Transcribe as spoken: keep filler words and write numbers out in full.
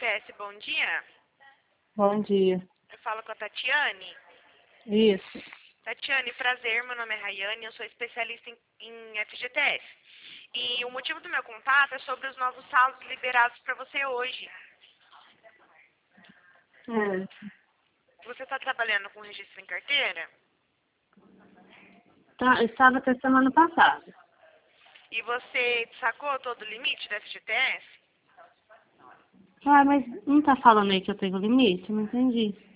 S, bom dia. Bom dia. Eu falo com a Tatiane. Isso. Tatiane, prazer, meu nome é Rayane, eu sou especialista em, em F G T S. E o motivo do meu contato é sobre os novos saldos liberados para você hoje. É. Você está trabalhando com registro em carteira? Tá, eu estava até semana passada. E você sacou todo o limite do F G T S? Ah, mas não tá falando aí que eu tenho limite? Não entendi.